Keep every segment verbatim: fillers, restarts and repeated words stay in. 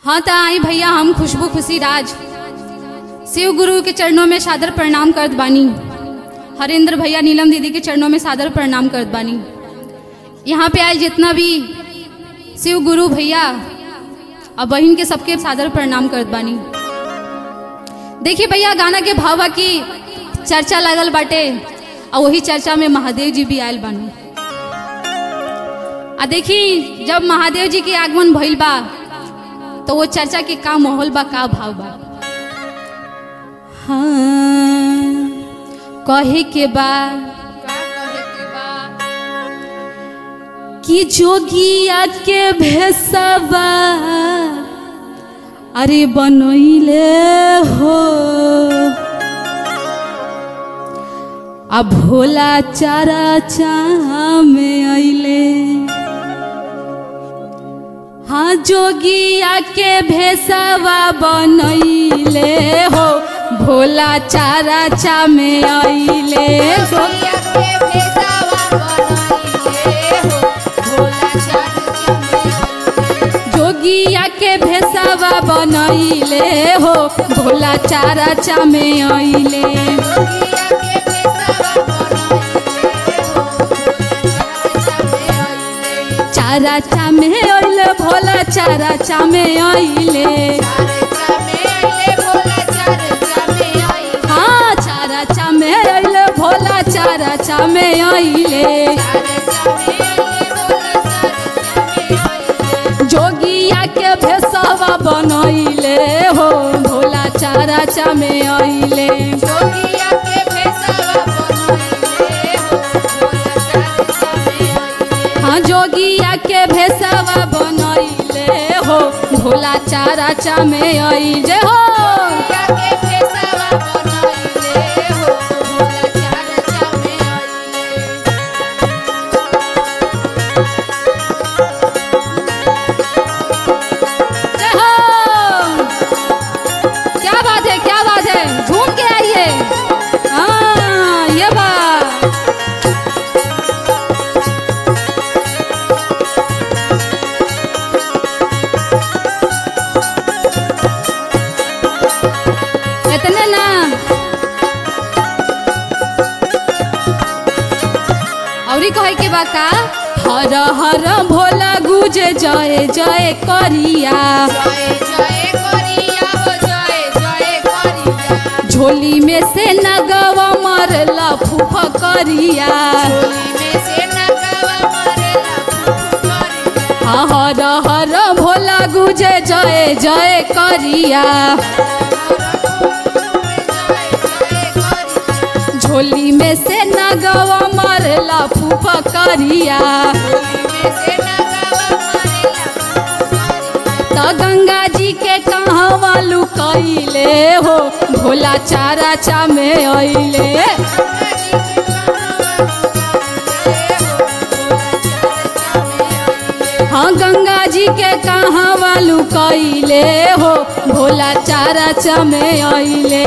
हाँ तो आई भैया, हम खुशबू खुशी राज शिव गुरु के चरणों में सादर प्रणाम करत बानी। हरेंद्र भैया नीलम दीदी के चरणों में सादर प्रणाम करत बानी। यहाँ पे आए जितना भी शिव गुरु भैया और बहन के सबके सादर प्रणाम करत बानी। देखिए भैया, गाना के भावा की चर्चा लगल बाटे और वही चर्चा में महादेव जी भी आयल बानी। आ देखी, जब महादेव जी के आगमन भइल बा तो वो चर्चा के का माहौल बा, का भाव बा। हाँ, कहे के बा कि जोगिया के भेसवा अरे बनैले हो, अब भोला चारा चाह में अइले। हाँ, जोगिया के भेसवा बनैले हो, भोला चारा चा में आइले। जोगिया के भेसवा बनैले हो, भोला चारा चा में आइले। जोगिया के भेसवा बनैले हो, भोला चारा चा में आइले। चारा चा में आइले, भोला चारा चा में आइले। हाँ, चारा चा में आइले, भोला चारा चा में आइले। जोगिया के भेसवा बनैले हो, भोला चारा चा में आइले। जोगिया के भेसवा बनैले हो, हाँ, जोगिया के भेसवा बनैले हो, भोला चारा चा में आइले हो। कहे के बा का, हर हर भोला गुजे जय जय करिया, जय जय करिया हो, जय जय करिया। झोली में से नगवा मरला फूफ करिया, झोली में से नगवा मरला फूफ करिया। हाँ, हर हर भोला गुजे जय जय करिया, झोली में से नगवा मरला फूफ करिया। तो गंगा जी के कहवा लुकैले हो, भोला चारा चा में अइले। हाँ, गंगा जी के कहवा लुकैले हो, भोला चारा चा में अइले।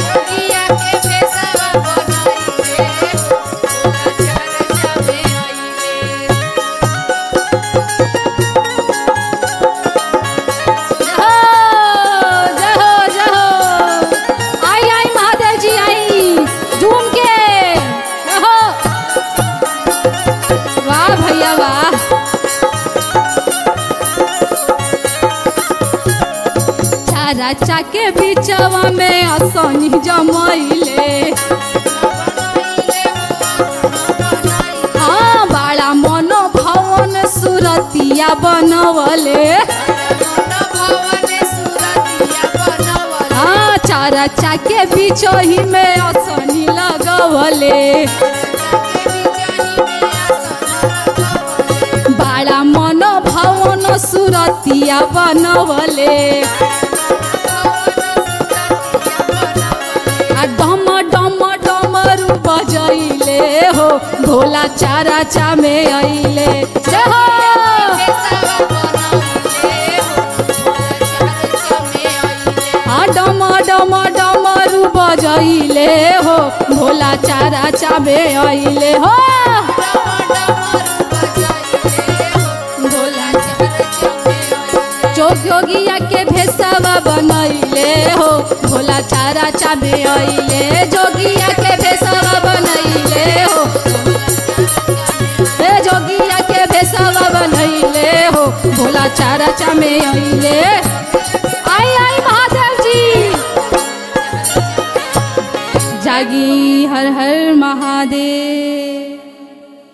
चारा के बिचवा में असनी जमैले। हाँ, बड़ा मनो भवन सुरतिया बनवले। हाँ, चारा के बिचही में असनी लगवले। बड़ा मनो भवन सुरतिया बनवले। डम डम डमरू बजैले हो, भोला चारा चा में अइले। हाँ, डम डम डमरू बजैले हो, भोला चारा चा में अइले हो। जोगिया के चाराचा में आइले जोगिया के भेसवा बनैले हो हे जोगिया के भेसवा बनैले हो भोला चाराचा में आइले। आई आई महादेव जी जागी हर हर महादेव।